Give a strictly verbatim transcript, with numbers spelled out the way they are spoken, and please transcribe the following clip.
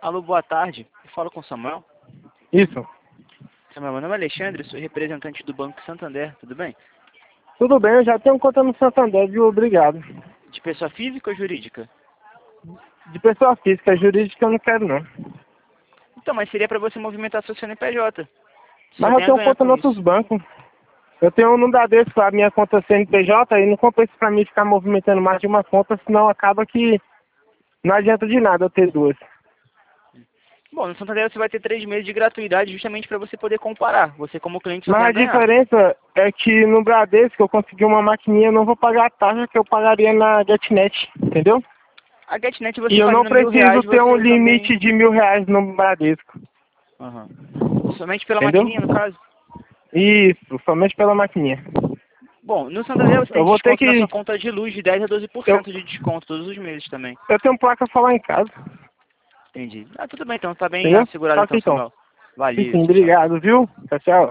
Alô, boa tarde. Eu falo com o Samuel. Isso. Samuel, meu nome é Alexandre, sou representante do Banco Santander, tudo bem? Tudo bem, eu já tenho conta no Santander, viu? Obrigado. De pessoa física ou jurídica? De pessoa física, jurídica eu não quero não. Então, mas seria para você movimentar seu C N P J. Só Mas eu tem a tenho ganhar conta com em outros isso. bancos. Eu tenho um Bradesco, a minha conta C N P J, e não compensa pra mim ficar movimentando mais de uma conta, senão acaba que não adianta de nada eu ter duas. Bom, no Santander você vai ter três meses de gratuidade justamente para você poder comparar. Você como cliente só Mas tem a a ganhar. diferença é que no Bradesco eu consegui uma maquininha, eu não vou pagar a taxa que eu pagaria na GetNet, entendeu? A GetNet E você eu não fazendo mil preciso reais, ter um você também... limite de mil reais no Bradesco, Aham. Somente pela entendeu? maquininha, no caso? Isso, somente pela maquininha. Bom, no Santander você tem Eu vou ter desconto na sua que... conta de luz de dez a doze por Eu, cento de desconto todos os meses também. eu tenho placa pra falar em casa, Entendi. Ah, tudo bem então, tá bem entendeu? assegurado Tá então, aqui então. Samuel. Sim, Valeu, sim, tchau, tchau. obrigado, viu? Tchau, tchau.